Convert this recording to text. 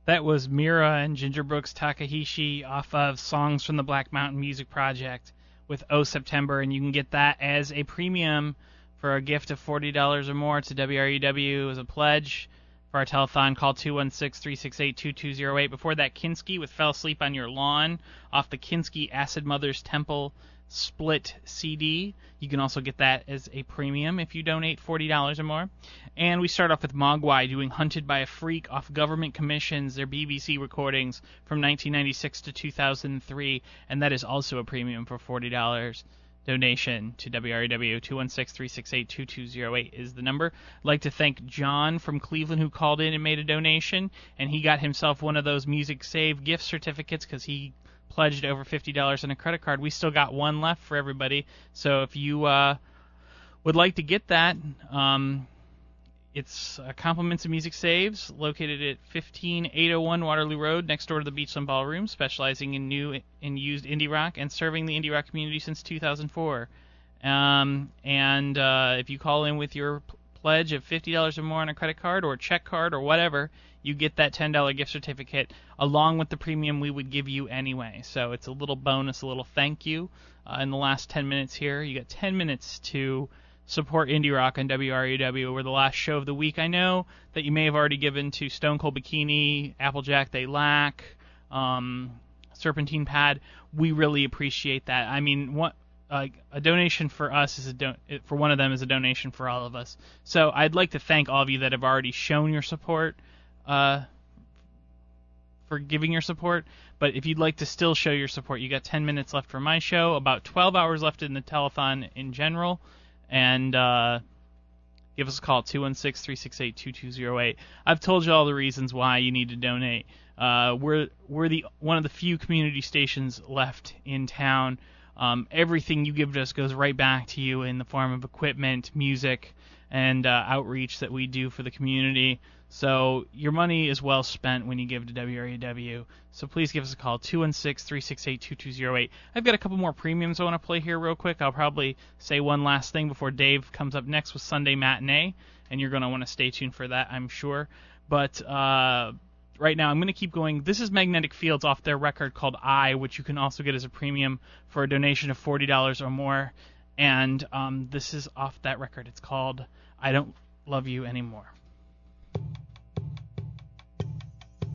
That was Mira and Ginger Brooks Takahashi off of Songs from the Black Mountain Music Project with Oh September, and you can get that as a premium for a gift of $40 or more to WRUW as a pledge for our telethon. Call 216-368-2208. Before that, Kinski with Fell Asleep on Your Lawn off the Kinski Acid Mothers Temple split CD. You can also get that as a premium if you donate $40 or more. And we start off with Mogwai doing Hunted by a Freak off Government Commissions, their BBC recordings from 1996 to 2003, and that is also a premium for $40. Donation to WREW. 216-368-2208 is the number. I'd like to thank John from Cleveland who called in and made a donation, and he got himself one of those Music Save gift certificates because he pledged over $50 on a credit card. We still got one left for everybody, so if you would like to get that, it's Compliments of Music Saves, located at 15801 Waterloo Road, next door to the Beachland Ballroom, specializing in new and used indie rock and serving the indie rock community since 2004. If you call in with your pledge of $50 or more on a credit card or check card or whatever, you get that $10 gift certificate along with the premium we would give you anyway. So it's a little bonus, a little thank you. In the last 10 minutes here, you got 10 minutes to support indie rock on WRUW. We're the last show of the week. I know that you may have already given to Stone Cold Bikini, Applejack They Lack, Serpentine Pad. We really appreciate that. I mean, a donation for us is for one of them is a donation for all of us. So I'd like to thank all of you that have already shown your support, for giving your support. But if you'd like to still show your support, you got 10 minutes left for my show, about 12 hours left in the telethon in general. And give us a call, 216-368-2208. I've told you all the reasons why you need to donate. We're one of the few community stations left in town. Everything you give to us goes right back to you in the form of equipment, music, and outreach that we do for the community. So your money is well spent when you give to WRUW. So please give us a call, 216-368-2208. I've got a couple more premiums I want to play here real quick. I'll probably say one last thing before Dave comes up next with Sunday Matinee, and you're going to want to stay tuned for that, I'm sure. But right now I'm going to keep going. This is Magnetic Fields off their record called I, which you can also get as a premium for a donation of $40 or more. And this is off that record. It's called I Don't Love You Anymore.